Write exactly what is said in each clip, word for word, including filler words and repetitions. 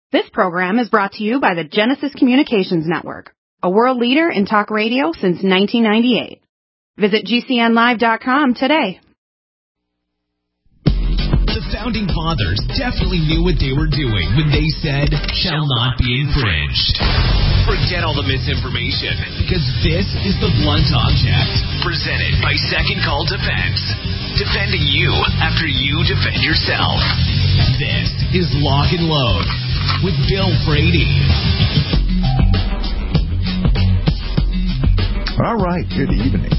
This program is brought to you by the Genesis Communications Network, a world leader in talk radio since nineteen ninety-eight. Visit G C N live dot com today. The Founding Fathers definitely knew what they were doing when they said, shall not be infringed. Forget all the misinformation, because this is the Blunt Object, presented by Second Call Defense. Defending you after you defend yourself. This is Lock and Load with Bill Frady. All right, good evening.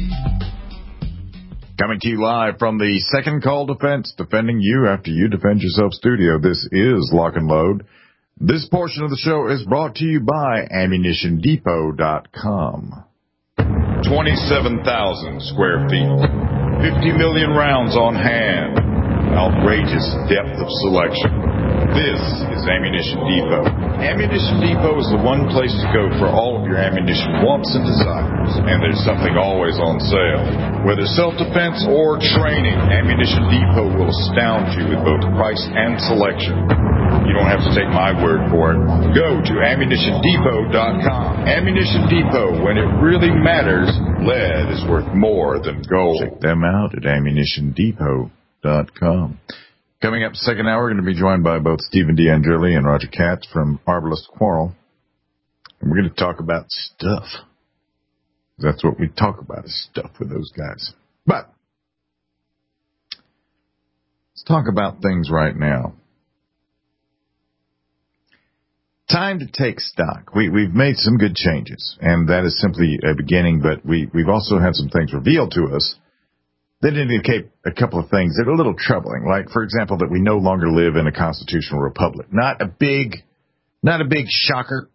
Coming to you live from the Second Call Defense, defending you after you defend yourself studio. This is Lock and Load. This portion of the show is brought to you by ammunition depot dot com. twenty-seven thousand square feet, fifty million rounds on hand, outrageous depth of selection. This is Ammunition Depot. Ammunition Depot is the one place to go for all of your ammunition wants and desires, and there's something always on sale. Whether self-defense or training, Ammunition Depot will astound you with both price and selection. You don't have to take my word for it. Go to ammunition depot dot com. Ammunition Depot, when it really matters, lead is worth more than gold. Check them out at ammunition depot dot com. Coming up second hour, we're going to be joined by both Stephen D'Angeli and Roger Katz from Arbalest Quarrel. And we're going to talk about stuff. That's what we talk about, is stuff with those guys. But let's talk about things right now. Time to take stock. We, we've made some good changes, and that is simply a beginning, but we, we've also had some things revealed to us that indicate a couple of things that are a little troubling. Like, for example, that we no longer live in a constitutional republic. Not a big, not a big shocker.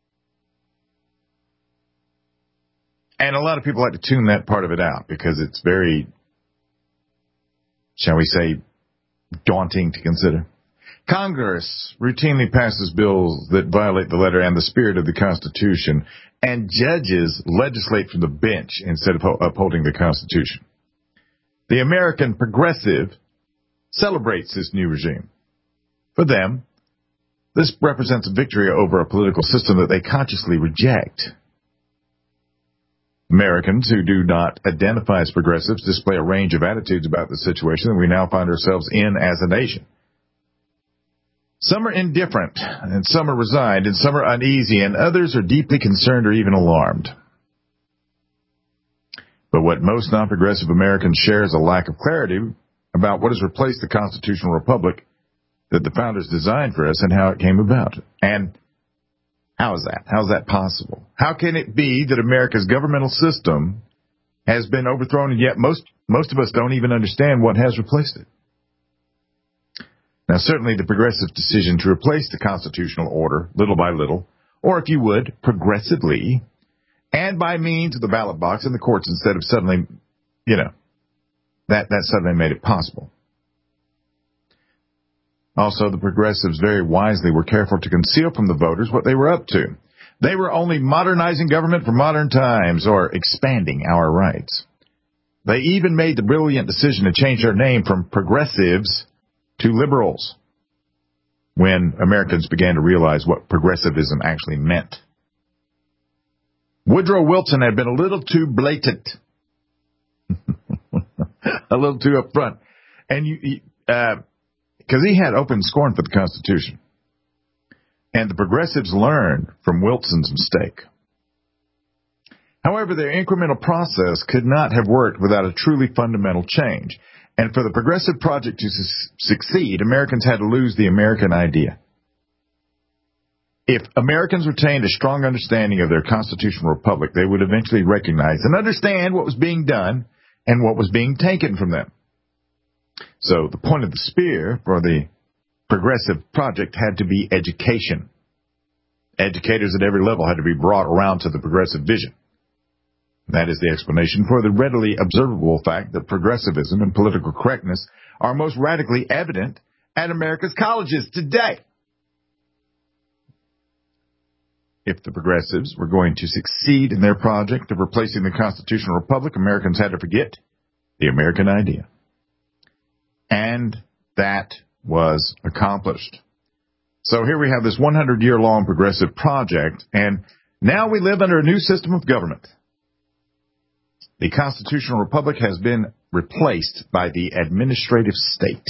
And a lot of people like to tune that part of it out because it's very, shall we say, daunting to consider. Congress routinely passes bills that violate the letter and the spirit of the Constitution, and judges legislate from the bench instead of upholding the Constitution. The American progressive celebrates this new regime. For them, this represents a victory over a political system that they consciously reject. Americans who do not identify as progressives display a range of attitudes about the situation that we now find ourselves in as a nation. Some are indifferent, and some are resigned, and some are uneasy, and others are deeply concerned or even alarmed. But what most non-progressive Americans share is a lack of clarity about what has replaced the constitutional republic that the founders designed for us and how it came about. And how is that? How is that possible? How can it be that America's governmental system has been overthrown, and yet most, most of us don't even understand what has replaced it? Now, certainly the progressive decision to replace the constitutional order little by little, or if you would, progressively, and by means of the ballot box in the courts instead of suddenly, you know, that, that suddenly made it possible. Also, the progressives very wisely were careful to conceal from the voters what they were up to. They were only modernizing government for modern times, or expanding our rights. They even made the brilliant decision to change their name from progressives to liberals when Americans began to realize what progressivism actually meant. Woodrow Wilson had been a little too blatant, a little too upfront, and you, because uh, he had open scorn for the Constitution. And the progressives learned from Wilson's mistake. However, their incremental process could not have worked without a truly fundamental change. And for the progressive project to su- succeed, Americans had to lose the American idea. If Americans retained a strong understanding of their constitutional republic, they would eventually recognize and understand what was being done and what was being taken from them. So the point of the spear for the progressive project had to be education. Educators at every level had to be brought around to the progressive vision. That is the explanation for the readily observable fact that progressivism and political correctness are most radically evident at America's colleges today. If the progressives were going to succeed in their project of replacing the constitutional republic, Americans had to forget the American idea. And that was accomplished. So here we have this one hundred year long progressive project, and now we live under a new system of government. The constitutional republic has been replaced by the administrative state.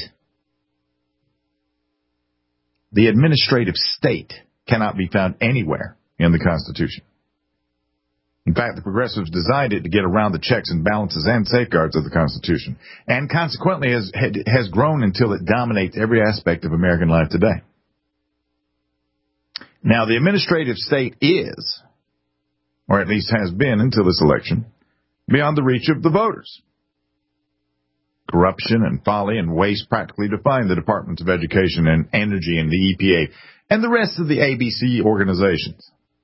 The administrative state cannot be found anywhere in the Constitution. In fact, the progressives designed it to get around the checks and balances and safeguards of the Constitution, and consequently has, has grown until it dominates every aspect of American life today. Now, the administrative state is, or at least has been until this election, beyond the reach of the voters. Corruption and folly and waste practically define the Departments of Education and Energy and the E P A and the rest of the A B C organizations.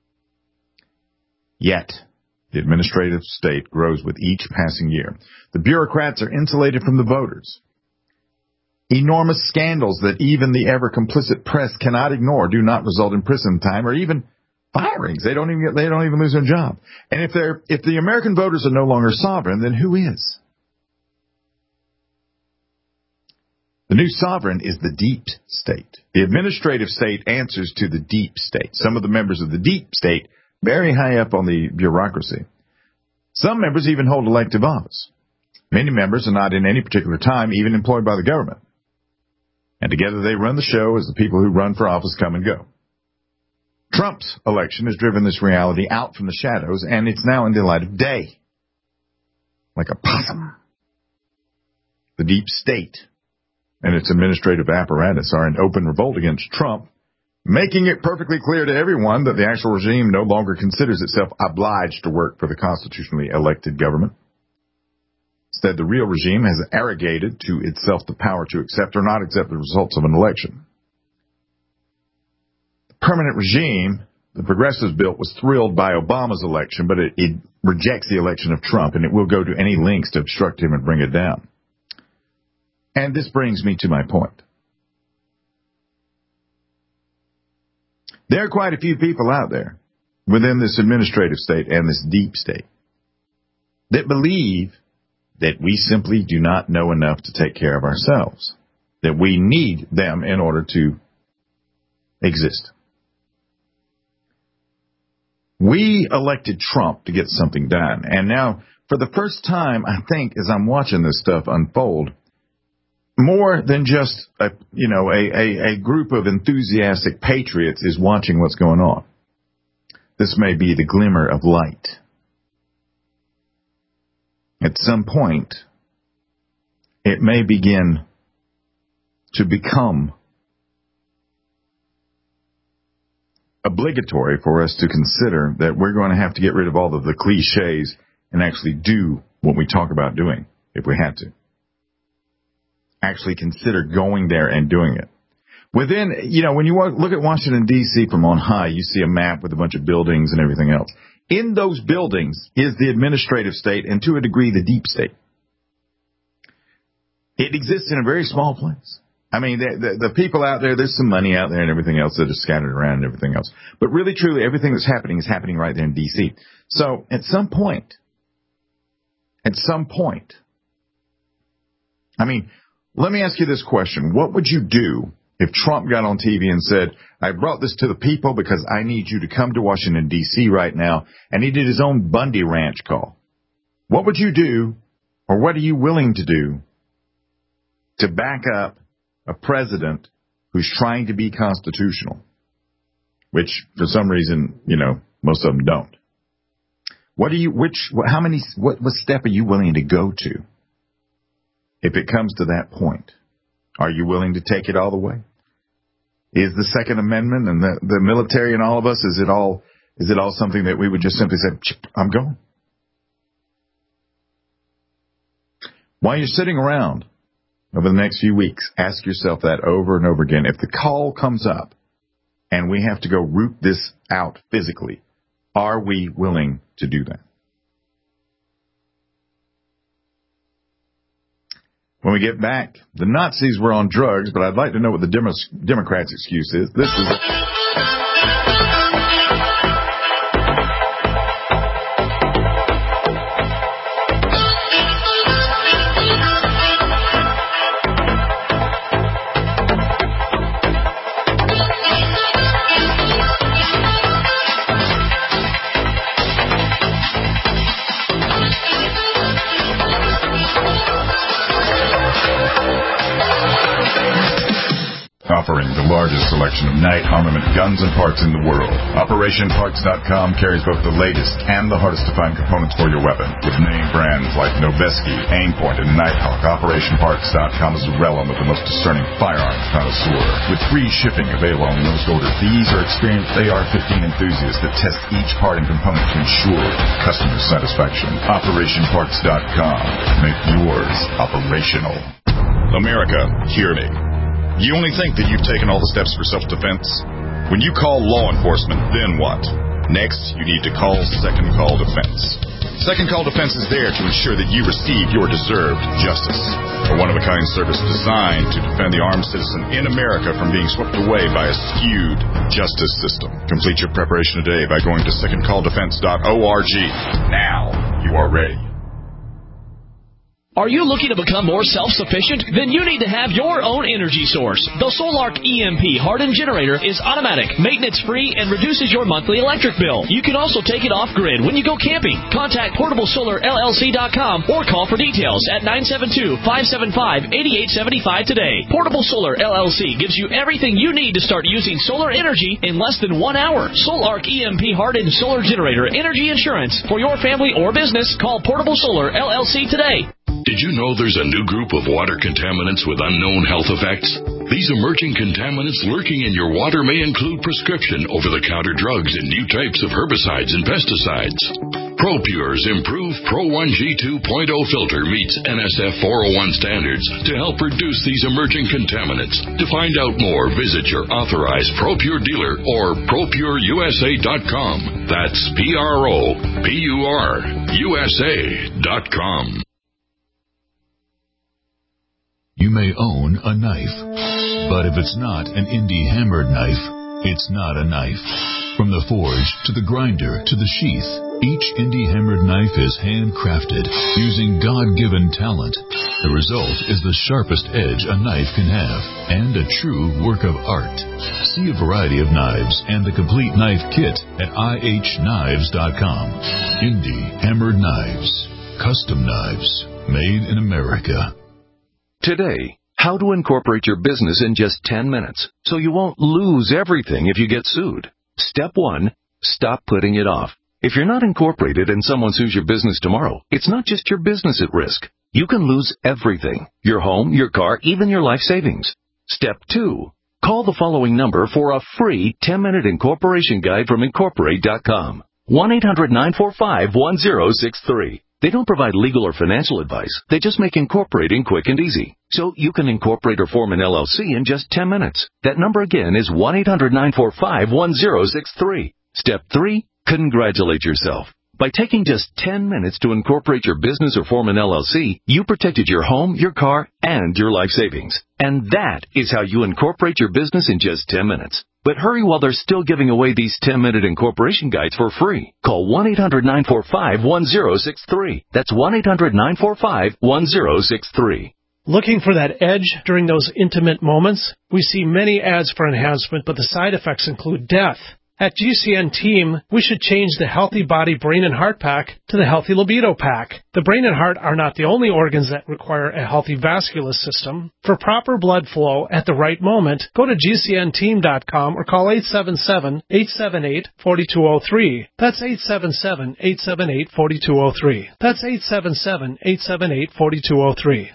Yet, the administrative state grows with each passing year. The bureaucrats are insulated from the voters. Enormous scandals that even the ever-complicit press cannot ignore do not result in prison time or even firings. They don't even get, they don't even lose their job. And if they're, if the American voters are no longer sovereign, then who is? The new sovereign is the deep state. The administrative state answers to the deep state. Some of the members of the deep state very high up on the bureaucracy. Some members even hold elective office. Many members are not in any particular time even employed by the government. And together they run the show as the people who run for office come and go. Trump's election has driven this reality out from the shadows, and it's now in the light of day. Like a possum. The deep state and its administrative apparatus are in open revolt against Trump, making it perfectly clear to everyone that the actual regime no longer considers itself obliged to work for the constitutionally elected government. Instead, the real regime has arrogated to itself the power to accept or not accept the results of an election. The permanent regime the progressives built was thrilled by Obama's election, but it, it rejects the election of Trump, and it will go to any lengths to obstruct him and bring it down. And this brings me to my point. There are quite a few people out there within this administrative state and this deep state that believe that we simply do not know enough to take care of ourselves, that we need them in order to exist. We elected Trump to get something done, and now, for the first time, I think, as I'm watching this stuff unfold, more than just a, you know, a, a, a group of enthusiastic patriots is watching what's going on. This may be the glimmer of light. At some point, it may begin to become obligatory for us to consider that we're going to have to get rid of all of the cliches and actually do what we talk about doing if we had to. Actually consider going there and doing it. Within, you know, when you look at Washington, D C from on high, you see a map with a bunch of buildings and everything else. In those buildings is the administrative state and, to a degree, the deep state. It exists in a very small place. I mean, the, the, the people out there, there's some money out there and everything else that is scattered around and everything else. But really, truly, everything that's happening is happening right there in D C. So at some point, at some point, I mean, let me ask you this question. What would you do if Trump got on T V and said, I brought this to the people because I need you to come to Washington, D C right now, and he did his own Bundy Ranch call? What would you do, or what are you willing to do to back up a president who's trying to be constitutional, which for some reason, you know, most of them don't? What are you, which, how many, what, what step are you willing to go to if it comes to that point? Are you willing to take it all the way? Is the Second Amendment and the, the military and all of us, is it all, is it all something that we would just simply say, I'm going? While you're sitting around over the next few weeks, ask yourself that over and over again. If the call comes up and we have to go root this out physically, are we willing to do that? When we get back, the Nazis were on drugs, but I'd like to know what the Demo- Democrats' excuse is. This is... selection of night armament guns and parts in the world. Operation Parts dot com carries both the latest and the hardest-to-find components for your weapon. With name brands like Noveski, Aimpoint, and Nighthawk, Operation Parts dot com is the realm of the most discerning firearms connoisseur. With free shipping available on most orders, these are experienced A R fifteen enthusiasts that test each part and component to ensure customer satisfaction. Operation Parts dot com. Make yours operational. America, hear me. You only think that you've taken all the steps for self-defense? When you call law enforcement, then what? Next, you need to call Second Call Defense. Second Call Defense is there to ensure that you receive your deserved justice. A one-of-a-kind service designed to defend the armed citizen in America from being swept away by a skewed justice system. Complete your preparation today by going to second call defense dot org. Now you are ready. Are you looking to become more self-sufficient? Then you need to have your own energy source. The Solark E M P hardened generator is automatic, maintenance-free, and reduces your monthly electric bill. You can also take it off-grid when you go camping. Contact portable solar L L C dot com or call for details at nine seven two, five seven five, eight eight seven five today. Portable Solar L L C gives you everything you need to start using solar energy in less than one hour. Solark E M P hardened solar generator energy insurance for your family or business. Call Portable Solar L L C today. Did you know there's a new group of water contaminants with unknown health effects? These emerging contaminants lurking in your water may include prescription over-the-counter drugs and new types of herbicides and pesticides. ProPure's improved Pro one G two point oh filter meets N S F four oh one standards to help reduce these emerging contaminants. To find out more, visit your authorized ProPure dealer or pro pure U S A dot com. That's P R O P U R U S A dot com. You may own a knife, but if it's not an indie hammered knife, it's not a knife. From the forge to the grinder to the sheath, each indie hammered knife is handcrafted using God-given talent. The result is the sharpest edge a knife can have and a true work of art. See a variety of knives and the complete knife kit at I H knives dot com. Indie hammered knives, custom knives, made in America. Today, how to incorporate your business in just ten minutes so you won't lose everything if you get sued. Step one, stop putting it off. If you're not incorporated and someone sues your business tomorrow, it's not just your business at risk. You can lose everything, your home, your car, even your life savings. Step two, call the following number for a free ten-minute incorporation guide from incorporate dot com. one eight hundred nine four five one zero six three. They don't provide legal or financial advice. They just make incorporating quick and easy. So you can incorporate or form an L L C in just ten minutes. That number again is one eight hundred nine four five one zero six three. Step three, congratulate yourself. By taking just ten minutes to incorporate your business or form an L L C, you protected your home, your car, and your life savings. And that is how you incorporate your business in just ten minutes. But hurry while they're still giving away these ten-minute incorporation guides for free. Call one eight hundred nine four five one zero six three. That's one eight hundred nine four five one zero six three. Looking for that edge during those intimate moments? We see many ads for enhancement, but the side effects include death. At G C N Team, we should change the Healthy Body Brain and Heart Pack to the Healthy Libido Pack. The brain and heart are not the only organs that require a healthy vascular system. For proper blood flow at the right moment, go to G C N team dot com or call eight seven seven, eight seven eight, four two zero three. That's eight seven seven, eight seven eight, four two zero three. That's eight seven seven, eight seven eight, four two zero three.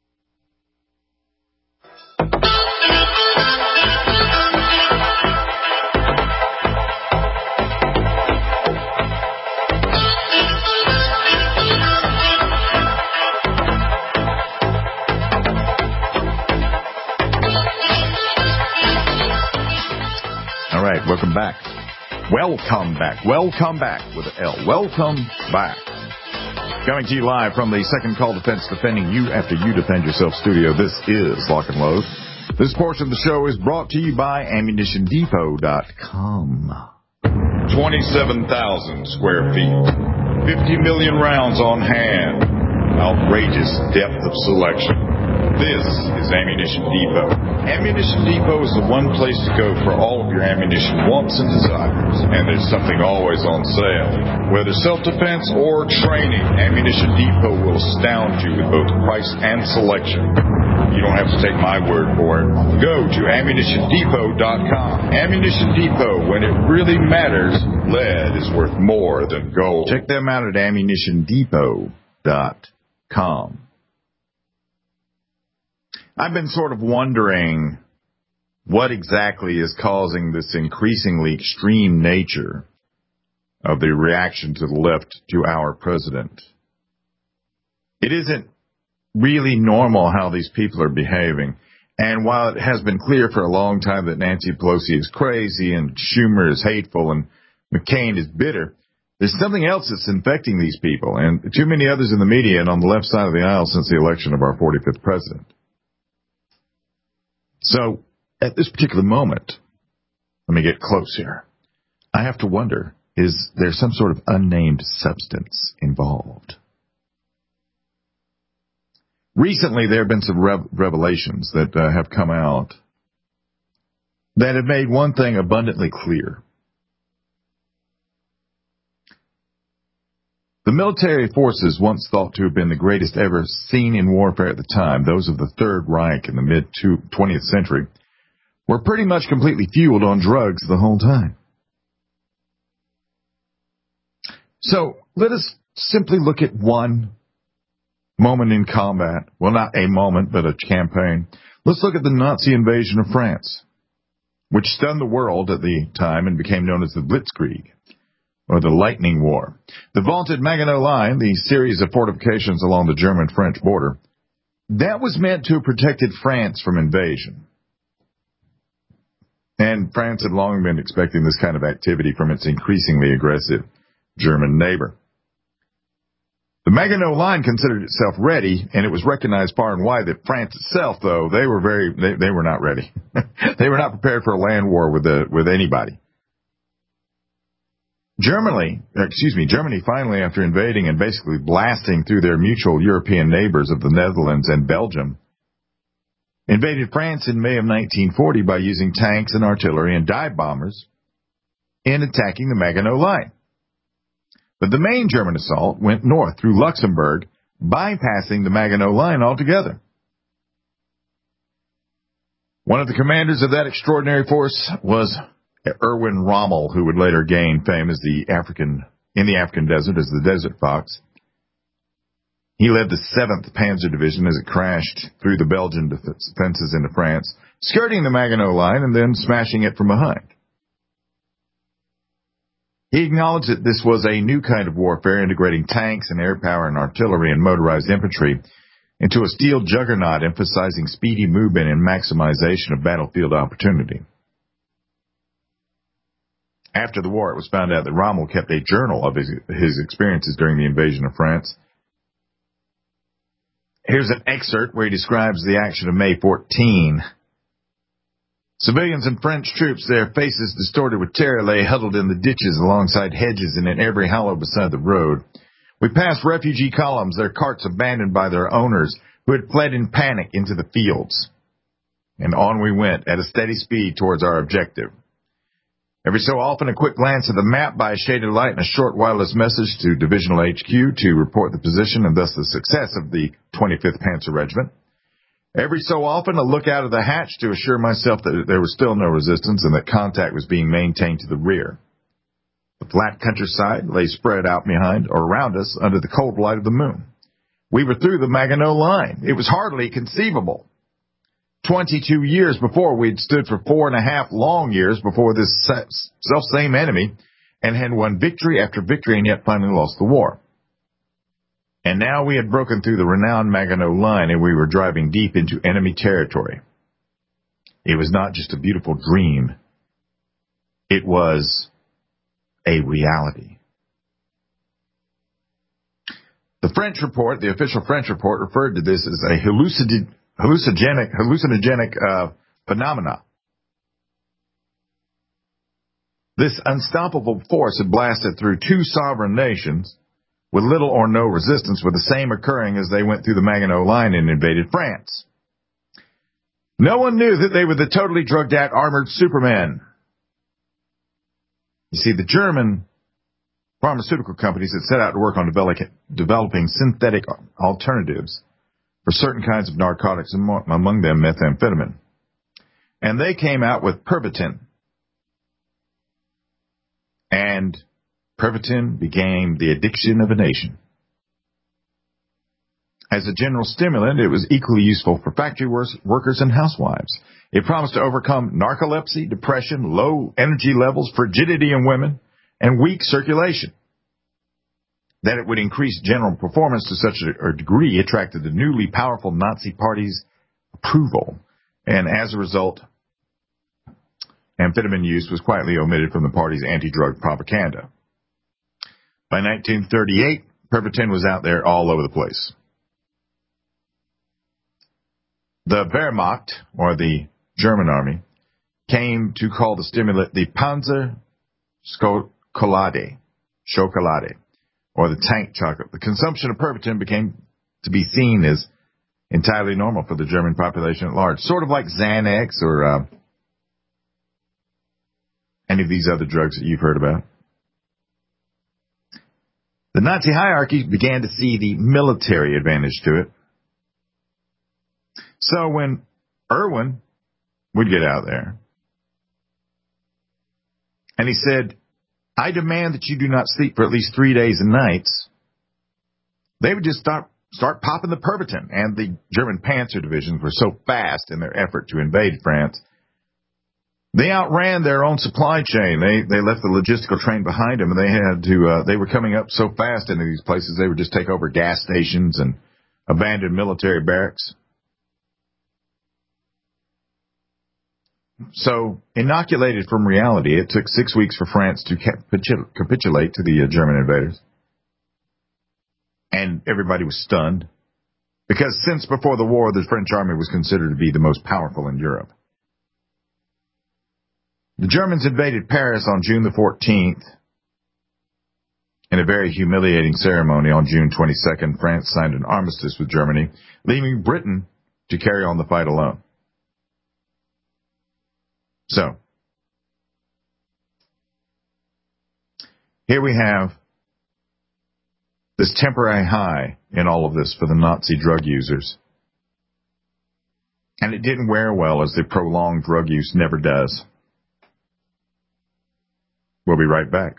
All right, welcome back. Welcome back. Welcome back with an L. Welcome back. Coming to you live from the Second Call Defense Defending You After You Defend Yourself studio. This is Lock and Load. This portion of the show is brought to you by ammunition depot dot com. twenty-seven thousand square feet. fifty million rounds on hand. Outrageous depth of selection. This is Ammunition Depot. Ammunition Depot is the one place to go for all of your ammunition wants and desires. And there's something always on sale. Whether self-defense or training, Ammunition Depot will astound you with both price and selection. You don't have to take my word for it. Go to ammunition depot dot com. Ammunition Depot, when it really matters, lead is worth more than gold. Check them out at ammunition depot dot com. I've been sort of wondering what exactly is causing this increasingly extreme nature of the reaction to the left to our president. It isn't really normal how these people are behaving. And while it has been clear for a long time that Nancy Pelosi is crazy and Schumer is hateful and McCain is bitter, there's something else that's infecting these people and too many others in the media and on the left side of the aisle since the election of our forty-fifth president. So, at this particular moment, let me get close here. I have to wonder, is there some sort of unnamed substance involved? Recently, there have been some rev- revelations that uh, have come out that have made one thing abundantly clear. The military forces once thought to have been the greatest ever seen in warfare at the time, those of the Third Reich in the mid-twentieth century, were pretty much completely fueled on drugs the whole time. So let us simply look at one moment in combat. Well, not a moment, but a campaign. Let's look at the Nazi invasion of France, which stunned the world at the time and became known as the Blitzkrieg, or the Lightning War. The vaunted Maginot Line, the series of fortifications along the German-French border, that was meant to have protected France from invasion. And France had long been expecting this kind of activity from its increasingly aggressive German neighbor. The Maginot Line considered itself ready, and it was recognized far and wide that France itself, though, they were very, they, they were not ready. They were not prepared for a land war with the, with anybody. Germany, excuse me, Germany finally, after invading and basically blasting through their mutual European neighbors of the Netherlands and Belgium, invaded France in May of nineteen forty by using tanks and artillery and dive bombers in attacking the Maginot Line. But the main German assault went north through Luxembourg, bypassing the Maginot Line altogether. One of the commanders of that extraordinary force was Erwin Rommel, who would later gain fame as the African in the African desert as the Desert Fox. He led the seventh Panzer Division as it crashed through the Belgian defenses into France, skirting the Maginot Line and then smashing it from behind. He acknowledged that this was a new kind of warfare, integrating tanks and air power and artillery and motorized infantry into a steel juggernaut, emphasizing speedy movement and maximization of battlefield opportunity. After the war, it was found out that Rommel kept a journal of his, his experiences during the invasion of France. Here's an excerpt where he describes the action of May fourteenth. Civilians and French troops, their faces distorted with terror, lay huddled in the ditches alongside hedges and in every hollow beside the road. We passed refugee columns, their carts abandoned by their owners, who had fled in panic into the fields. And on we went at a steady speed towards our objective. Every so often, a quick glance at the map by a shaded light and a short wireless message to Divisional H Q to report the position and thus the success of the twenty-fifth Panzer Regiment. Every so often, a look out of the hatch to assure myself that there was still no resistance and that contact was being maintained to the rear. The flat countryside lay spread out behind or around us under the cold light of the moon. We were through the Maginot Line. It was hardly conceivable. Twenty-two years before, we'd stood for four and a half long years before this self-same enemy and had won victory after victory and yet finally lost the war. And now we had broken through the renowned Maginot Line and we were driving deep into enemy territory. It was not just a beautiful dream. It was a reality. The French report, the official French report, referred to this as a hallucid- hallucinogenic, hallucinogenic uh, phenomena. This unstoppable force had blasted through two sovereign nations with little or no resistance, with the same occurring as they went through the Maginot Line and invaded France. No one knew that they were the totally drugged-out armored supermen. You see, the German pharmaceutical companies had set out to work on develop, developing synthetic alternatives for certain kinds of narcotics, among them methamphetamine. And they came out with Pervitin. And Pervitin became the addiction of a nation. As a general stimulant, it was equally useful for factory workers and housewives. It promised to overcome narcolepsy, depression, low energy levels, frigidity in women, and weak circulation. That it would increase general performance to such a degree attracted the newly powerful Nazi Party's approval. And as a result, amphetamine use was quietly omitted from the party's anti-drug propaganda. By nineteen thirty-eight, Pervitin was out there all over the place. The Wehrmacht, or the German army, came to call the stimulant the Panzer Schokolade, Chocolade, or the tank chocolate. The consumption of Pervitin became to be seen as entirely normal for the German population at large, sort of like Xanax or uh, any of these other drugs that you've heard about. The Nazi hierarchy began to see the military advantage to it. So when Irwin would get out there, and he said, I demand that you do not sleep for at least three days and nights, they would just start, start popping the Pervitin. And the German Panzer divisions were so fast in their effort to invade France, they outran their own supply chain. They they left the logistical train behind them, and they had to. Uh, they were coming up so fast into these places, they would just take over gas stations and abandon military barracks. So, inoculated from reality, it took six weeks for France to capitul- capitulate to the uh, German invaders. And everybody was stunned, because since before the war, the French army was considered to be the most powerful in Europe. The Germans invaded Paris on June the fourteenth. In a very humiliating ceremony on June twenty-second, France signed an armistice with Germany, leaving Britain to carry on the fight alone. So, here we have this temporary high in all of this for the Nazi drug users. And it didn't wear well, as the prolonged drug use never does. We'll be right back.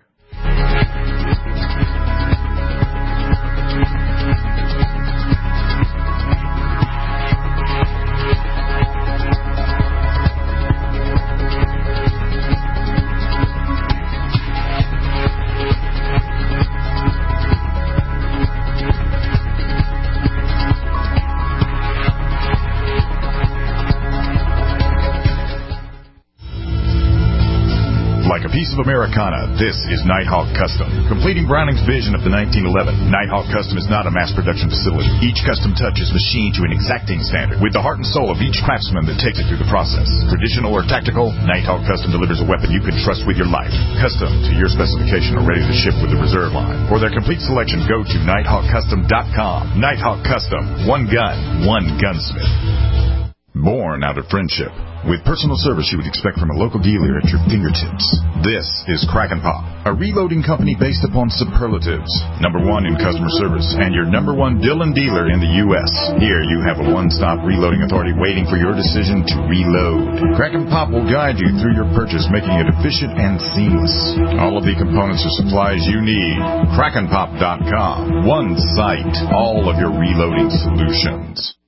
Piece of Americana, this is Nighthawk Custom. Completing Browning's vision of the nineteen eleven, Nighthawk Custom is not a mass production facility. Each custom touch is machined to an exacting standard, with the heart and soul of each craftsman that takes it through the process. Traditional or tactical, Nighthawk Custom delivers a weapon you can trust with your life. Custom to your specification or ready to ship with the reserve line. For their complete selection, go to nighthawk custom dot com. Nighthawk Custom, one gun, one gunsmith. Born out of friendship, with personal service you would expect from a local dealer at your fingertips. This is Crack and Pop, a reloading company based upon superlatives. Number one in customer service, and your number one Dillon dealer in the U S Here you have a one-stop reloading authority waiting for your decision to reload. Crack and Pop will guide you through your purchase, making it efficient and seamless. All of the components or supplies you need. crack and pop dot com. One site, all of your reloading solutions.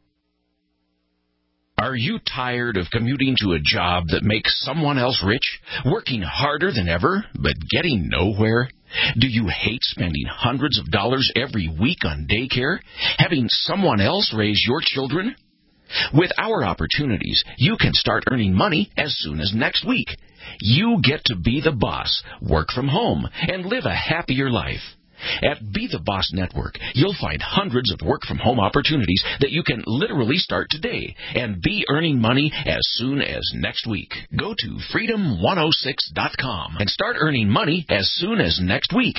Are you tired of commuting to a job that makes someone else rich, working harder than ever, but getting nowhere? Do you hate spending hundreds of dollars every week on daycare, having someone else raise your children? With our opportunities, you can start earning money as soon as next week. You get to be the boss, work from home, and live a happier life. At Be the Boss Network, you'll find hundreds of work-from-home opportunities that you can literally start today and be earning money as soon as next week. Go to freedom one oh six dot com and start earning money as soon as next week.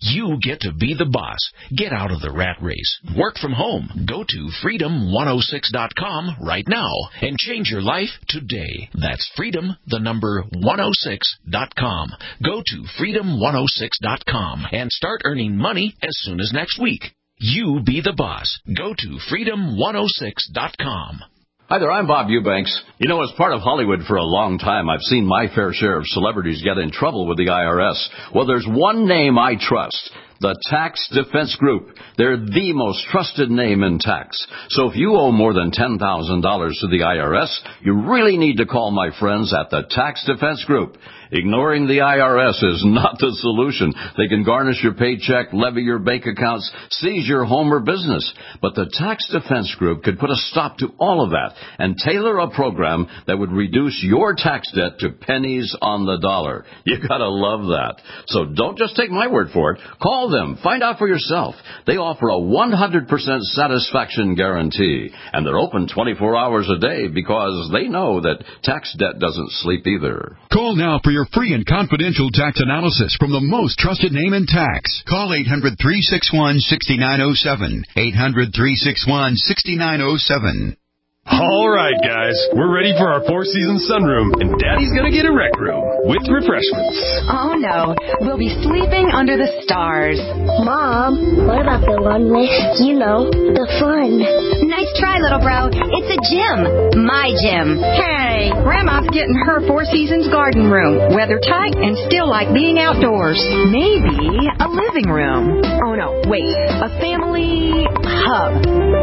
You get to be the boss. Get out of the rat race. Work from home. Go to freedom one oh six dot com right now and change your life today. That's freedom, the number one oh six dot com. Go to freedom one oh six dot com and start earning money as soon as next week. You be the boss. Go to freedom one oh six dot com. Hi there, I'm Bob Eubanks. You know, as part of Hollywood for a long time, I've seen my fair share of celebrities get in trouble with the I R S. Well, there's one name I trust. The Tax Defense Group. They're the most trusted name in tax. So if you owe more than ten thousand dollars to the I R S, you really need to call my friends at the Tax Defense Group. Ignoring the I R S is not the solution. They can garnish your paycheck, levy your bank accounts, seize your home or business. But the Tax Defense Group could put a stop to all of that and tailor a program that would reduce your tax debt to pennies on the dollar. You gotta love that. So don't just take my word for it. Call them. Find out for yourself. They offer a one hundred percent satisfaction guarantee. And they're open twenty-four hours a day because they know that tax debt doesn't sleep either. Call now for your free and confidential tax analysis from the most trusted name in tax. Call eight hundred, three six one, six nine zero seven. eight hundred, three six one, six nine zero seven. All right, guys, we're ready for our Four Seasons sunroom, and Daddy's gonna get a rec room with refreshments. Oh, no. We'll be sleeping under the stars. Mom, what about the one with, you know, the fun? Nice try, little bro. It's a gym. My gym. Hey, Grandma's getting her Four Seasons garden room. Weather tight and still like being outdoors. Maybe a living room. Oh, no, wait. A family hub.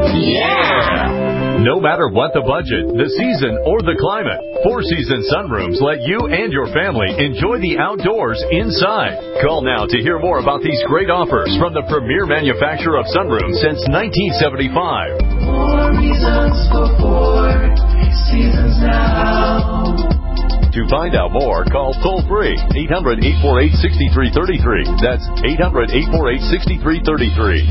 Yeah! No matter what the budget, the season, or the climate, Four Seasons sunrooms let you and your family enjoy the outdoors inside. Call now to hear more about these great offers from the premier manufacturer of sunrooms since nineteen seventy-five. Four reasons for Four Seasons now. To find out more, call toll-free eight hundred, eight four eight, six three three three. That's eight hundred, eight four eight, six three three three.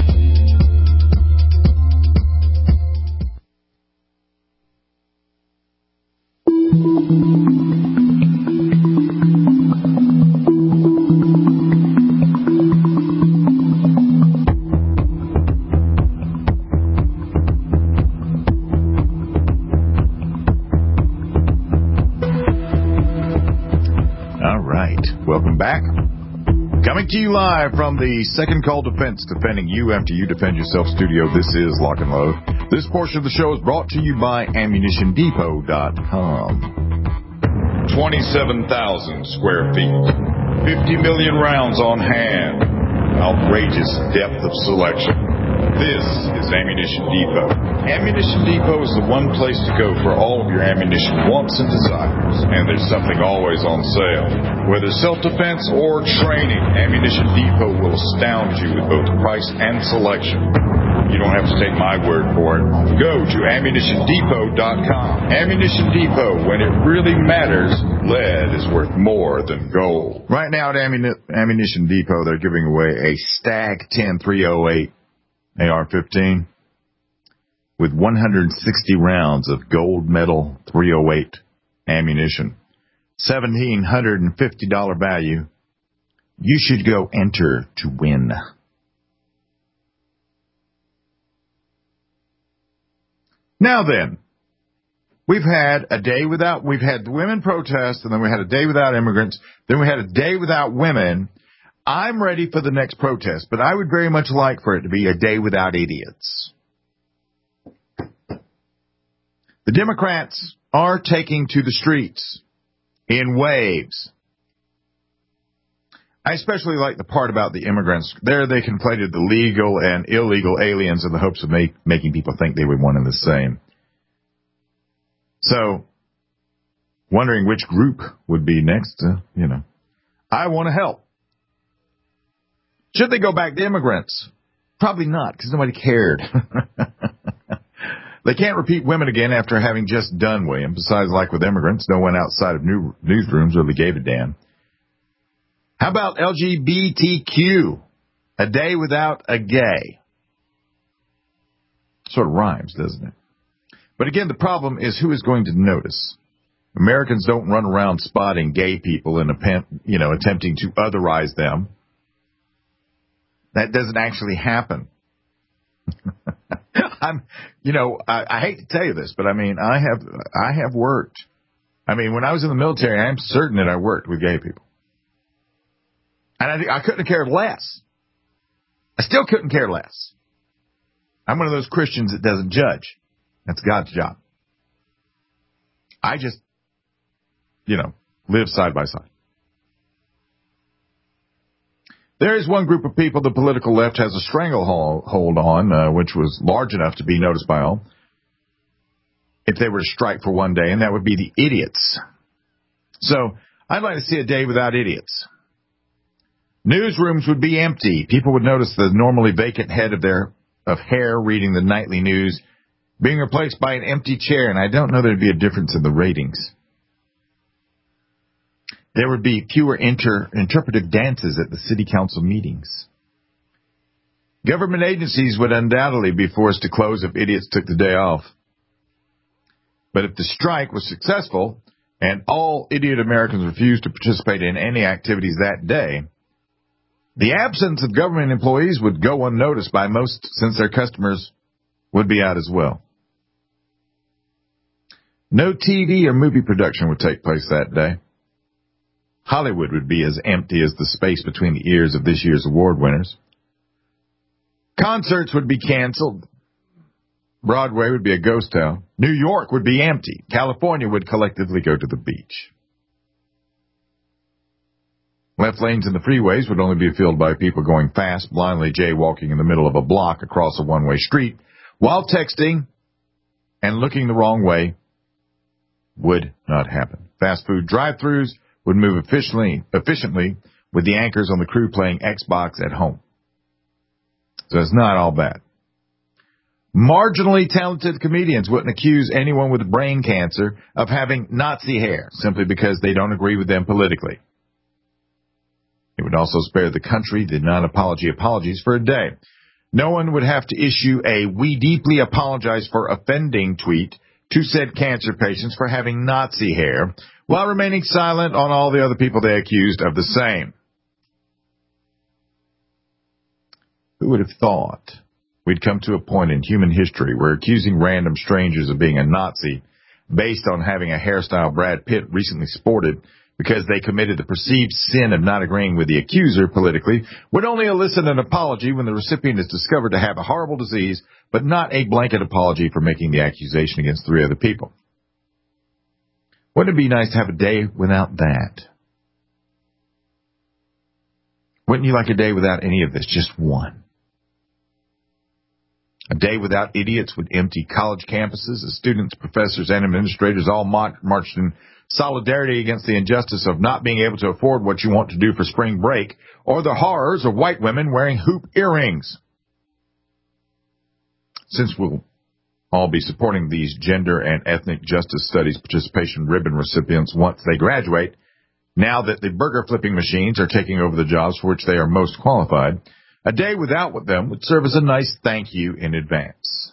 Back. Coming to you live from the Second Call Defense, defending you after you defend yourself studio. This is Lock and Load. This portion of the show is brought to you by ammunition depot dot com. twenty-seven thousand square feet. fifty million rounds on hand. Outrageous depth of selection. This is Ammunition Depot. Ammunition Depot is the one place to go for all of your ammunition wants and desires. And there's something always on sale. Whether self-defense or training, Ammunition Depot will astound you with both price and selection. You don't have to take my word for it. Go to ammunition depot dot com. Ammunition Depot, when it really matters, lead is worth more than gold. Right now at Ammuni- Ammunition Depot, they're giving away a Stag ten three oh eight A R fifteen with one hundred sixty rounds of gold medal three oh eight ammunition. one thousand seven hundred fifty dollars value. You should go enter to win. Now then, we've had a day without, we've had the women protest, and then we had a day without immigrants, then we had a day without women. I'm ready for the next protest, but I would very much like for it to be a day without idiots. The Democrats are taking to the streets in waves. I especially like the part about the immigrants. There they conflated the legal and illegal aliens in the hopes of make, making people think they were one and the same. So, wondering which group would be next, uh, you know. I want to help. Should they go back to immigrants? Probably not, because nobody cared. They can't repeat women again after having just done William. Besides, like with immigrants, no one outside of new newsrooms really gave a damn. How about L G B T Q? A day without a gay. Sort of rhymes, doesn't it? But again, the problem is who is going to notice? Americans don't run around spotting gay people and, you know, attempting to otherize them. That doesn't actually happen. I'm, you know, I, I hate to tell you this, but I mean, I have, I have worked. I mean, when I was in the military, I'm certain that I worked with gay people. And I, I couldn't have cared less. I still couldn't care less. I'm one of those Christians that doesn't judge. That's God's job. I just, you know, live side by side. There is one group of people the political left has a stranglehold on, uh, which was large enough to be noticed by all, if they were to strike for one day, and that would be the idiots. So I'd like to see a day without idiots. Newsrooms would be empty. People would notice the normally vacant head of their of hair reading the nightly news being replaced by an empty chair, and I don't know there'd be a difference in the ratings. There would be fewer inter- interpretive dances at the city council meetings. Government agencies would undoubtedly be forced to close if idiots took the day off. But if the strike was successful and all idiot Americans refused to participate in any activities that day, the absence of government employees would go unnoticed by most, since their customers would be out as well. No T V or movie production would take place that day. Hollywood would be as empty as the space between the ears of this year's award winners. Concerts would be canceled. Broadway would be a ghost town. New York would be empty. California would collectively go to the beach. Left lanes in the freeways would only be filled by people going fast, blindly jaywalking in the middle of a block across a one-way street, while texting and looking the wrong way would not happen. Fast food drive-thrus would move efficiently, efficiently with the anchors on the crew playing Xbox at home. So it's not all bad. Marginally talented comedians wouldn't accuse anyone with brain cancer of having Nazi hair simply because they don't agree with them politically. It would also spare the country the non-apology apologies for a day. No one would have to issue a "we deeply apologize for offending" tweet to said cancer patients for having Nazi hair, while remaining silent on all the other people they accused of the same. Who would have thought we'd come to a point in human history where accusing random strangers of being a Nazi based on having a hairstyle Brad Pitt recently sported because they committed the perceived sin of not agreeing with the accuser politically would only elicit an apology when the recipient is discovered to have a horrible disease, but not a blanket apology for making the accusation against three other people? Wouldn't it be nice to have a day without that? Wouldn't you like a day without any of this? Just one. A day without idiots with empty college campuses as students, professors, and administrators all marched in solidarity against the injustice of not being able to afford what you want to do for spring break, or the horrors of white women wearing hoop earrings. Since we'll all be supporting these gender and ethnic justice studies participation ribbon recipients once they graduate, now that the burger flipping machines are taking over the jobs for which they are most qualified, a day without them would serve as a nice thank you in advance.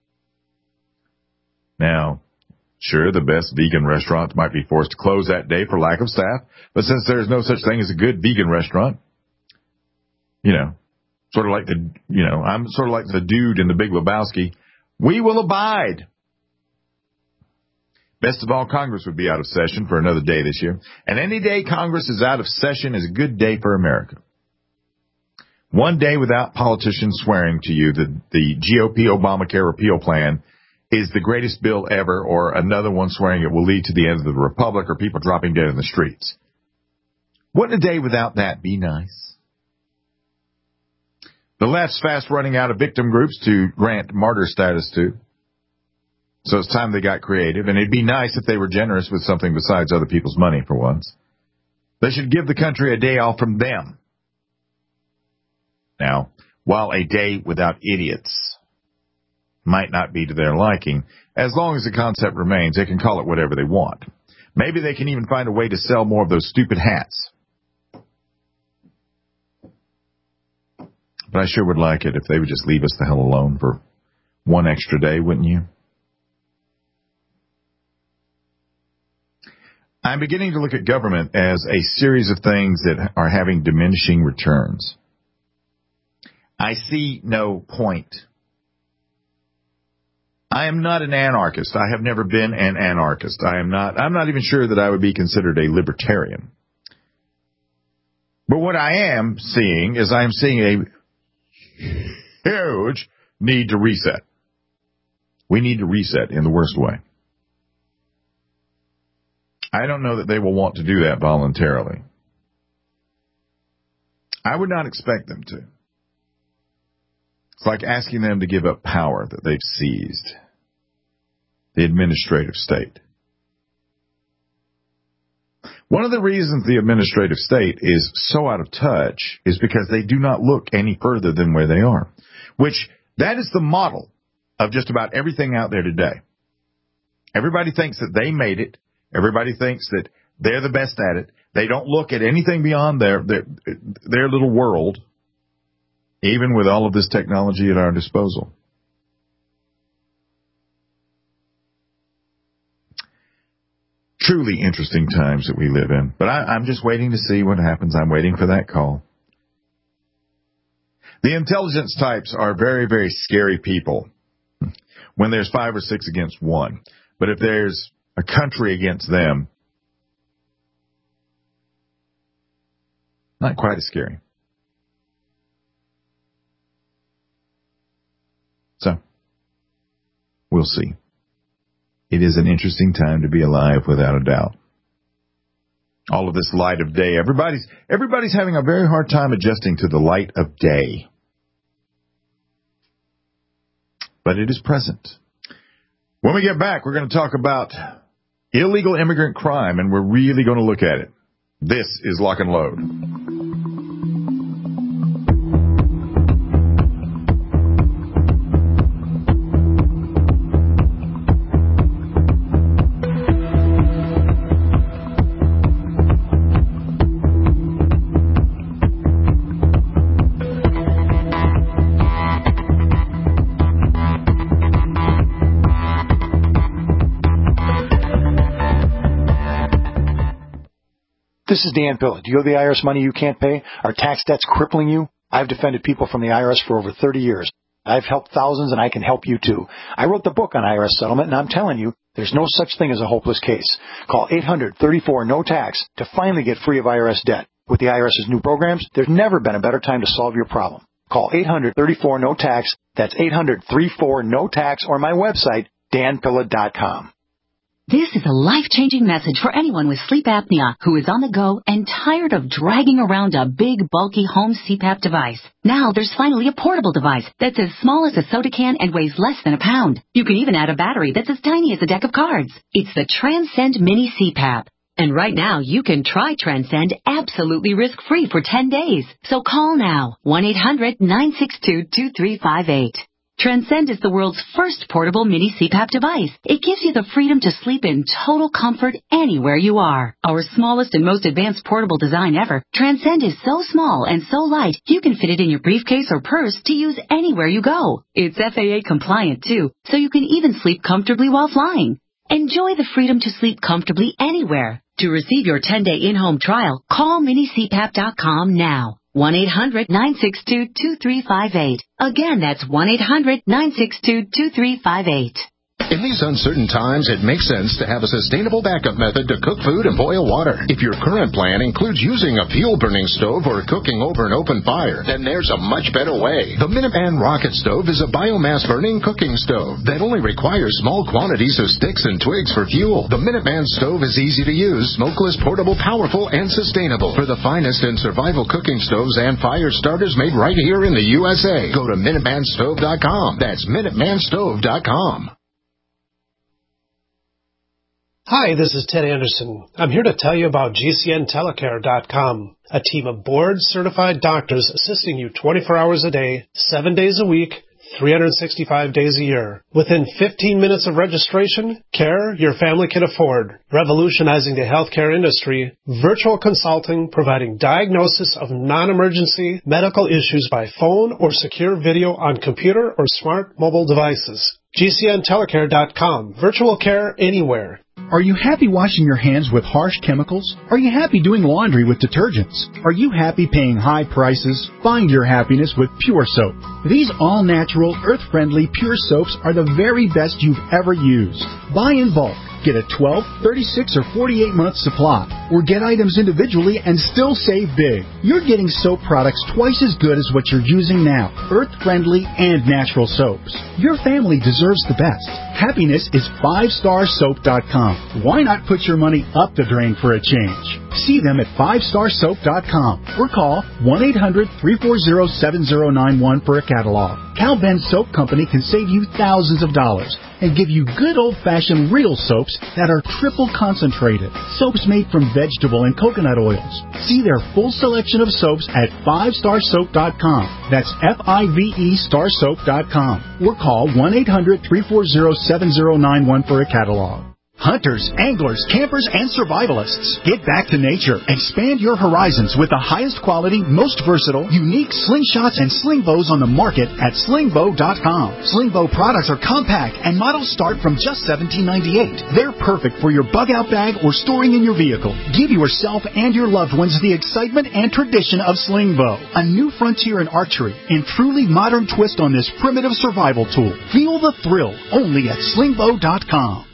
Now, sure, the best vegan restaurants might be forced to close that day for lack of staff, but since there is no such thing as a good vegan restaurant, you know, sort of like the, you know, I'm sort of like the dude in The Big Lebowski, we will abide. Best of all, Congress would be out of session for another day this year, and any day Congress is out of session is a good day for America. One day without politicians swearing to you that the G O P Obamacare repeal plan is the greatest bill ever, or another one swearing it will lead to the end of the republic, or people dropping dead in the streets. Wouldn't a day without that be nice? The left's fast running out of victim groups to grant martyr status to. So it's time they got creative, and it'd be nice if they were generous with something besides other people's money for once. They should give the country a day off from them. Now, while a day without idiots might not be to their liking, as long as the concept remains, they can call it whatever they want. Maybe they can even find a way to sell more of those stupid hats. But I sure would like it if they would just leave us the hell alone for one extra day, wouldn't you? I'm beginning to look at government as a series of things that are having diminishing returns. I see no point. I am not an anarchist. I have never been an anarchist. I am not, I'm not even sure that I would be considered a libertarian. But what I am seeing is I am seeing a huge need to reset. We need to reset in the worst way. I don't know that they will want to do that voluntarily. I would not expect them to. It's like asking them to give up power that they've seized. The administrative state. One of the reasons the administrative state is so out of touch is because they do not look any further than where they are. Which, that is the model of just about everything out there today. Everybody thinks that they made it. Everybody thinks that they're the best at it. They don't look at anything beyond their, their, their little world, even with all of this technology at our disposal. Truly interesting times that we live in. But I, I'm just waiting to see what happens. I'm waiting for that call. The intelligence types are very, very scary people when there's five or six against one. But if there's a country against them, not quite as scary. So, we'll see. It is an interesting time to be alive, without a doubt. All of this light of day, everybody's everybody's having a very hard time adjusting to the light of day. But it is present. When we get back, we're going to talk about illegal immigrant crime, and we're really going to look at it. This is Lock and Load. This is Dan Pilla. Do you owe the I R S money you can't pay? Are tax debts crippling you? I've defended people from the I R S for over thirty years. I've helped thousands, and I can help you too. I wrote the book on I R S settlement, and I'm telling you, there's no such thing as a hopeless case. Call eight hundred thirty-four no tax to finally get free of I R S debt. With the IRS's new programs, there's never been a better time to solve your problem. Call eight hundred thirty-four no tax. That's eight hundred thirty-four no tax, or my website, dan pilla dot com. This is a life-changing message for anyone with sleep apnea who is on the go and tired of dragging around a big, bulky home C PAP device. Now there's finally a portable device that's as small as a soda can and weighs less than a pound. You can even add a battery that's as tiny as a deck of cards. It's the Transcend Mini C PAP. And right now, you can try Transcend absolutely risk-free for ten days. So call now, one eight hundred nine six two two three five eight. Transcend is the world's first portable mini C PAP device. It gives you the freedom to sleep in total comfort anywhere you are. Our smallest and most advanced portable design ever, Transcend is so small and so light, you can fit it in your briefcase or purse to use anywhere you go. It's F A A compliant too, so you can even sleep comfortably while flying. Enjoy the freedom to sleep comfortably anywhere. To receive your ten-day in-home trial, call mini c pap dot com now. one eight hundred nine six two two three five eight. Again, that's one eight hundred nine six two two three five eight. In these uncertain times, it makes sense to have a sustainable backup method to cook food and boil water. If your current plan includes using a fuel-burning stove or cooking over an open fire, then there's a much better way. The Minuteman Rocket Stove is a biomass-burning cooking stove that only requires small quantities of sticks and twigs for fuel. The Minuteman Stove is easy to use, smokeless, portable, powerful, and sustainable. For the finest in survival cooking stoves and fire starters made right here in the U S A, go to minuteman stove dot com. That's minuteman stove dot com. Hi, this is Ted Anderson. I'm here to tell you about G C N telecare dot com, a team of board-certified doctors assisting you twenty-four hours a day, seven days a week, three hundred sixty-five days a year. Within fifteen minutes of registration, care your family can afford. Revolutionizing the healthcare industry, virtual consulting providing diagnosis of non-emergency medical issues by phone or secure video on computer or smart mobile devices. G C N telecare dot com. Virtual care anywhere. Are you happy washing your hands with harsh chemicals? Are you happy doing laundry with detergents? Are you happy paying high prices? Find your happiness with Pure Soap. These all-natural, earth-friendly Pure Soaps are the very best you've ever used. Buy in bulk. Get a twelve, thirty-six, or forty-eight month supply. Or get items individually and still save big. You're getting soap products twice as good as what you're using now. Earth-friendly and natural soaps. Your family deserves the best. Happiness is five star soap dot com. Why not put your money up the drain for a change? See them at five star soap dot com or call one eight hundred, three four zero, seven zero nine one for a catalog. Cal Ben Soap Company can save you thousands of dollars and give you good old-fashioned real soaps that are triple concentrated. Soaps made from vegetable and coconut oils. See their full selection of soaps at five star soap dot com. That's F I V E star soap dot com. Or call one eight hundred, three four zero, seven zero nine one for a catalog. Hunters, anglers, campers, and survivalists. Get back to nature. Expand your horizons with the highest quality, most versatile, unique slingshots and sling bows on the market at sling bow dot com. Sling bow products are compact and models start from just seventeen ninety-eight. They're perfect for your bug-out bag or storing in your vehicle. Give yourself and your loved ones the excitement and tradition of sling bow. A new frontier in archery and truly modern twist on this primitive survival tool. Feel the thrill only at sling bow dot com.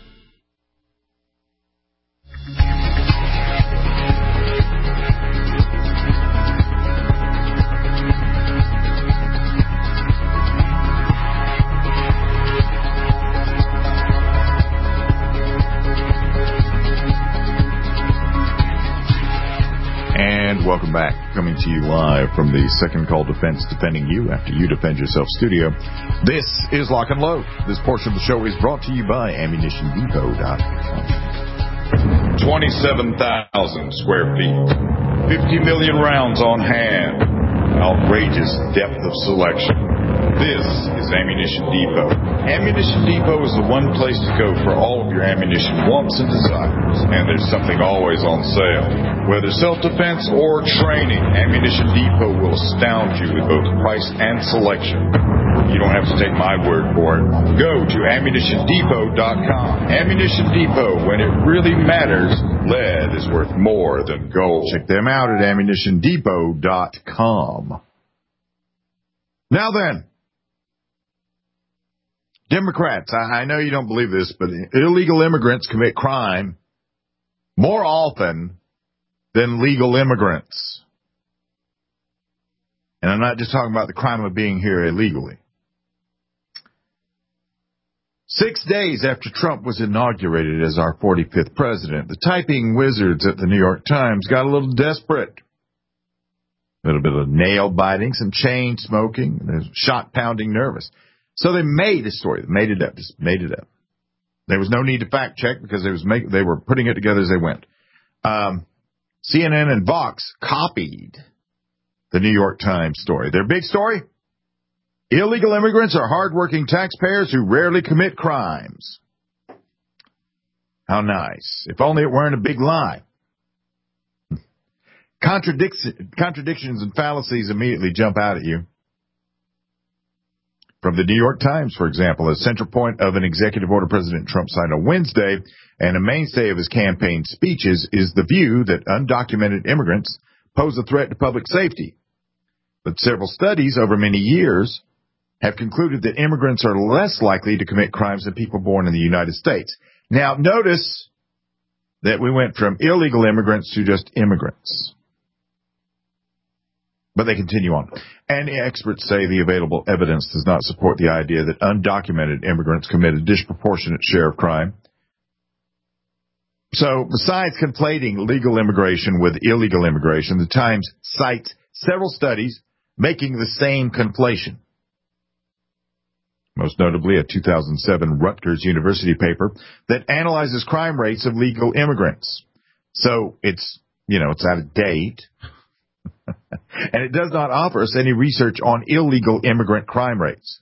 And welcome back. Coming to you live from the Second Call Defense, defending you after you defend yourself studio. This is Lock and Load. This portion of the show is brought to you by ammunition depot dot com. twenty-seven thousand square feet. fifty million rounds on hand. Outrageous depth of selection. This is Ammunition Depot. Ammunition Depot is the one place to go for all of your ammunition wants and desires. And there's something always on sale. Whether self-defense or training, Ammunition Depot will astound you with both price and selection. You don't have to take my word for it. Go to ammunition depot dot com. Ammunition Depot, when it really matters, lead is worth more than gold. Check them out at ammunition depot dot com. Now then, Democrats, I, I know you don't believe this, but illegal immigrants commit crime more often than legal immigrants. And I'm not just talking about the crime of being here illegally. Six days after Trump was inaugurated as our forty-fifth president, the typing wizards at the New York Times got a little desperate. A little bit of nail biting, some chain smoking, shot pounding nervous. So they made a story. They made it up. Just made it up. There was no need to fact check because they was make, they were putting it together as they went. Um, C N N and Vox copied the New York Times story. Their big story? Illegal immigrants are hardworking taxpayers who rarely commit crimes. How nice. If only it weren't a big lie. Contradic- contradictions and fallacies immediately jump out at you. From the New York Times, for example, a central point of an executive order President Trump signed on Wednesday and a mainstay of his campaign speeches is the view that undocumented immigrants pose a threat to public safety. But several studies over many years have concluded that immigrants are less likely to commit crimes than people born in the United States. Now, notice that we went from illegal immigrants to just immigrants. But they continue on. And experts say the available evidence does not support the idea that undocumented immigrants commit a disproportionate share of crime. So, besides conflating legal immigration with illegal immigration, the Times cites several studies making the same conflation. Most notably, a two thousand seven Rutgers University paper that analyzes crime rates of legal immigrants. So, it's, you know, it's out of date. And it does not offer us any research on illegal immigrant crime rates.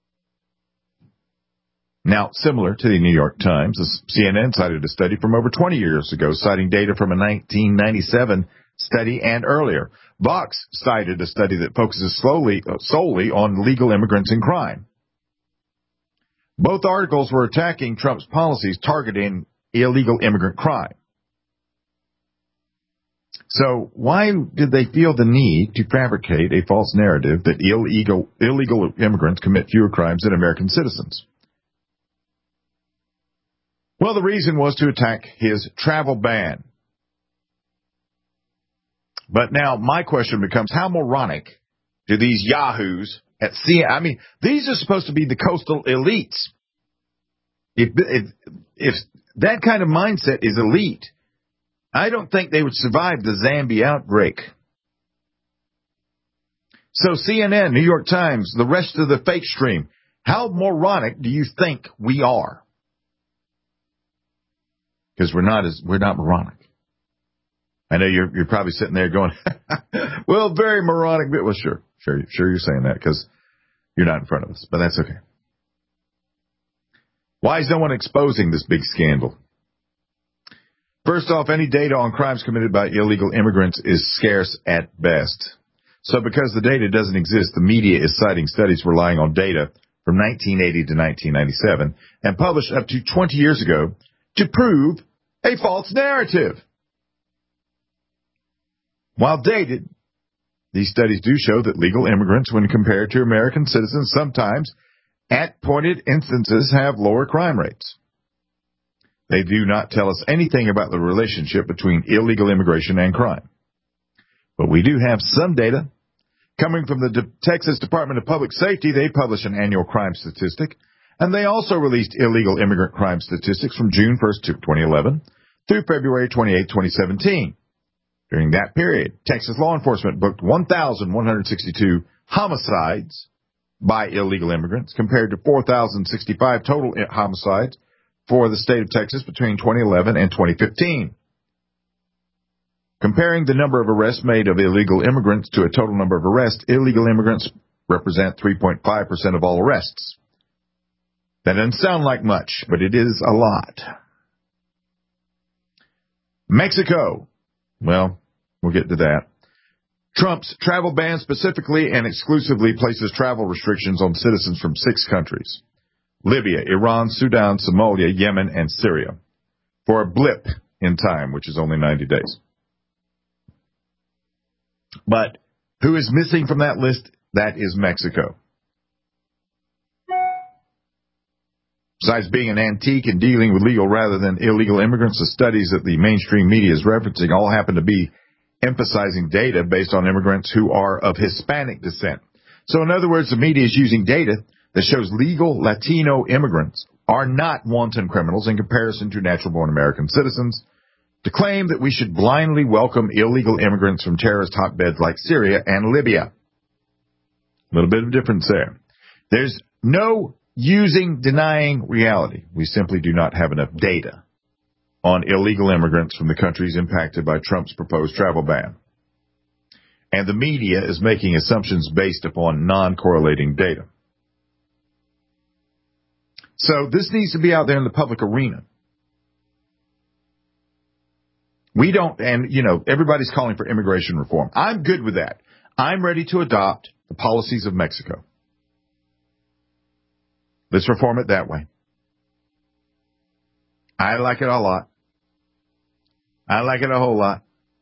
Now, similar to the New York Times, the C N N cited a study from over twenty years ago, citing data from a nineteen ninety-seven study and earlier. Vox cited a study that focuses slowly, uh, solely on legal immigrants and crime. Both articles were attacking Trump's policies targeting illegal immigrant crime. So why did they feel the need to fabricate a false narrative that illegal, illegal immigrants commit fewer crimes than American citizens? Well, the reason was to attack his travel ban. But now my question becomes, how moronic do these yahoos at C N N, I mean, these are supposed to be the coastal elites. If, if, if that kind of mindset is elite, I don't think they would survive the Zambia outbreak. So C N N, New York Times, the rest of the fake stream, how moronic do you think we are? Because we're not as we're not moronic. I know you're you're probably sitting there going, well, very moronic. Well, sure, sure, sure, you're saying that because you're not in front of us, but that's okay. Why is no one exposing this big scandal? First off, any data on crimes committed by illegal immigrants is scarce at best. So because the data doesn't exist, the media is citing studies relying on data from nineteen eighty to nineteen ninety-seven and published up to twenty years ago to prove a false narrative. While dated, these studies do show that legal immigrants, when compared to American citizens, sometimes, at pointed instances, have lower crime rates. They do not tell us anything about the relationship between illegal immigration and crime. But we do have some data. Coming from the De- Texas Department of Public Safety, they publish an annual crime statistic, and they also released illegal immigrant crime statistics from June first, twenty eleven through February twenty-eighth, twenty seventeen. During that period, Texas law enforcement booked one thousand one hundred sixty-two homicides by illegal immigrants compared to four thousand sixty-five total homicides for the state of Texas between twenty eleven and twenty fifteen. Comparing the number of arrests made of illegal immigrants to a total number of arrests, illegal immigrants represent three point five percent of all arrests. That doesn't sound like much, but it is a lot. Mexico. Well, we'll get to that. Trump's travel ban specifically and exclusively places travel restrictions on citizens from six countries: Libya, Iran, Sudan, Somalia, Yemen, and Syria, for a blip in time, which is only ninety days. But who is missing from that list? That is Mexico. Besides being an antique and dealing with legal rather than illegal immigrants, the studies that the mainstream media is referencing all happen to be emphasizing data based on immigrants who are of Hispanic descent. So in other words, the media is using data that shows legal Latino immigrants are not wanton criminals in comparison to natural-born American citizens to claim that we should blindly welcome illegal immigrants from terrorist hotbeds like Syria and Libya. A little bit of difference there. There's no using, denying reality. We simply do not have enough data on illegal immigrants from the countries impacted by Trump's proposed travel ban. And the media is making assumptions based upon non-correlating data. So this needs to be out there in the public arena. We don't, and, you know, everybody's calling for immigration reform. I'm good with that. I'm ready to adopt the policies of Mexico. Let's reform it that way. I like it a lot. I like it a whole lot.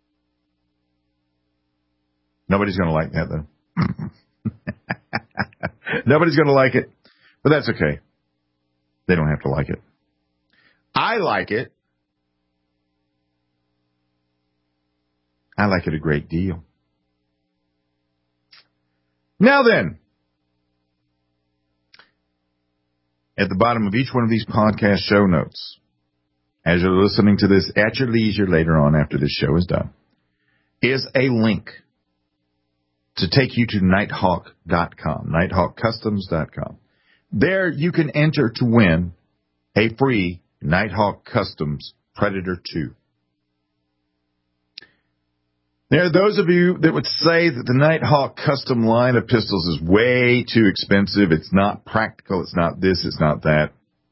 Nobody's going to like that, though. Nobody's going to like it, but that's okay. They don't have to like it. I like it. I like it a great deal. Now then, at the bottom of each one of these podcast show notes, as you're listening to this at your leisure later on after this show is done, is a link to take you to nighthawk dot com, nighthawk customs dot com. There you can enter to win a free Nighthawk Customs Predator two. There are those of you that would say that the Nighthawk Custom line of pistols is way too expensive. It's not practical. It's not this. It's not that.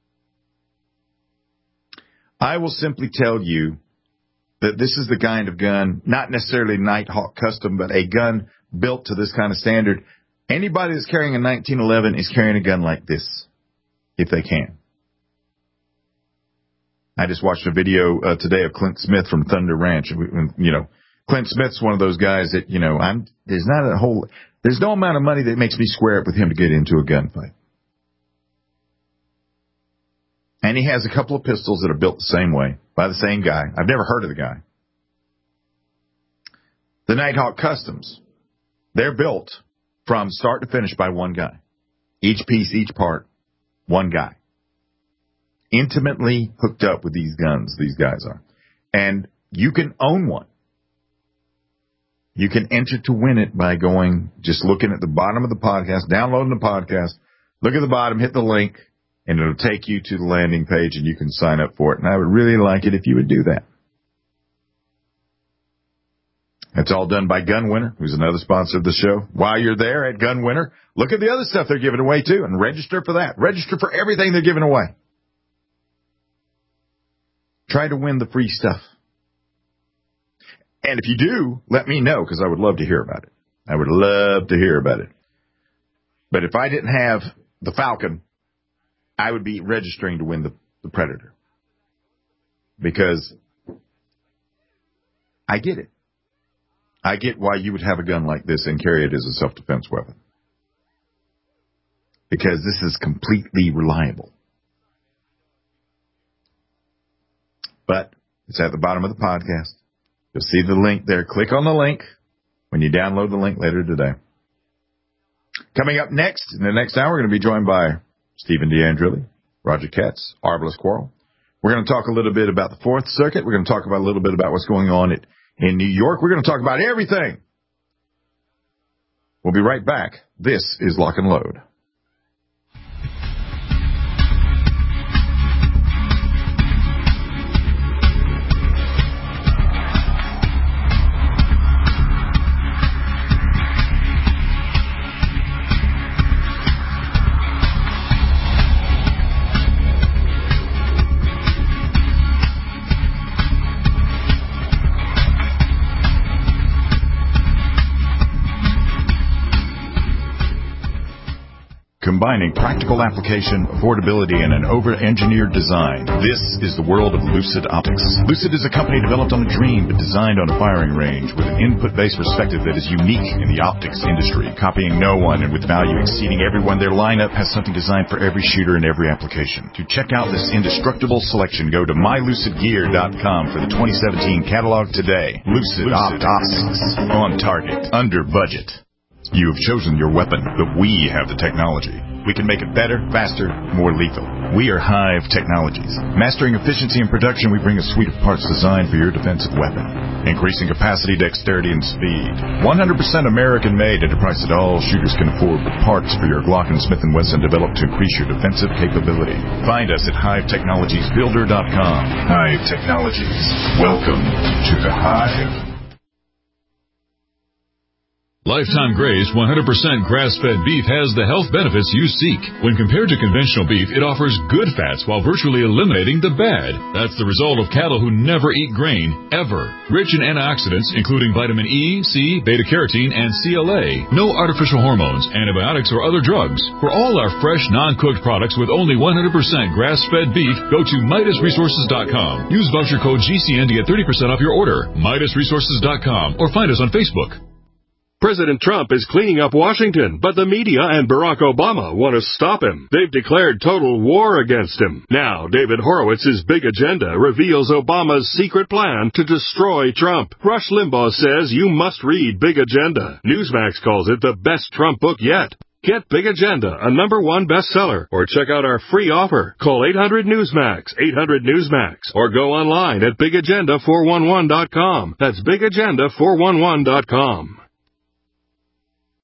I will simply tell you that this is the kind of gun, not necessarily Nighthawk Custom, but a gun built to this kind of standard. Anybody that's carrying a nineteen eleven is carrying a gun like this. if they can. I just watched a video uh, today of Clint Smith from Thunder Ranch. You know, Clint Smith's one of those guys that, you know, I'm, there's not a whole, there's no amount of money that makes me square up with him to get into a gunfight. And he has a couple of pistols that are built the same way by the same guy. I've never heard of the guy. The Nighthawk Customs, they're built from start to finish by one guy. Each piece, each part, one guy. Intimately hooked up with these guns, these guys are. And you can own one. You can enter to win it by going, just looking at the bottom of the podcast, downloading the podcast, look at the bottom, hit the link, and it'll take you to the landing page and you can sign up for it. And I would really like it if you would do that. It's all done by Gunwinner, who's another sponsor of the show. While you're there at Gunwinner, look at the other stuff they're giving away too and register for that. Register for everything they're giving away. Try to win the free stuff. And if you do, let me know because I would love to hear about it. I would love to hear about it. But if I didn't have the Falcon, I would be registering to win the, the Predator. Because I get it. I get why you would have a gun like this and carry it as a self-defense weapon. Because this is completely reliable. But it's at the bottom of the podcast. You'll see the link there. Click on the link when you download the link later today. Coming up next, in the next hour, we're going to be joined by Stephen DeAndrilli, Roger Katz, Arbalest Quarrel. We're going to talk a little bit about the Fourth Circuit. We're going to talk about a little bit about what's going on at in New York. We're going to talk about everything. We'll be right back. This is Lock and Load. Combining practical application, affordability, and an over-engineered design. This is the world of Lucid Optics. Lucid is a company developed on a dream but designed on a firing range with an input-based perspective that is unique in the optics industry, copying no one and with value exceeding everyone. Their lineup has something designed for every shooter in every application. To check out this indestructible selection, go to my lucid gear dot com for the twenty seventeen catalog today. Lucid, Lucid Optics. On target. Under budget. You have chosen your weapon, but we have the technology. We can make it better, faster, more lethal. We are Hive Technologies. Mastering efficiency and production, we bring a suite of parts designed for your defensive weapon. Increasing capacity, dexterity, and speed. one hundred percent American-made at a price that all shooters can afford, with parts for your Glock and Smith and Wesson developed to increase your defensive capability. Find us at hive technologies builder dot com. Hive Technologies. Welcome to the Hive. Lifetime Graze one hundred percent grass-fed beef has the health benefits you seek. When compared to conventional beef, it offers good fats while virtually eliminating the bad. That's the result of cattle who never eat grain, ever. Rich in antioxidants, including vitamin E, C, beta-carotene, and C L A. No artificial hormones, antibiotics, or other drugs. For all our fresh, non-cooked products with only one hundred percent grass-fed beef, go to Midas Resources dot com. Use voucher code G C N to get thirty percent off your order. Midas Resources dot com or find us on Facebook. President Trump is cleaning up Washington, but the media and Barack Obama want to stop him. They've declared total war against him. Now, David Horowitz's Big Agenda reveals Obama's secret plan to destroy Trump. Rush Limbaugh says you must read Big Agenda. Newsmax calls it the best Trump book yet. Get Big Agenda, a number one bestseller, or check out our free offer. Call eight hundred Newsmax, eight hundred Newsmax, or go online at big agenda four one one dot com. That's big agenda four one one dot com.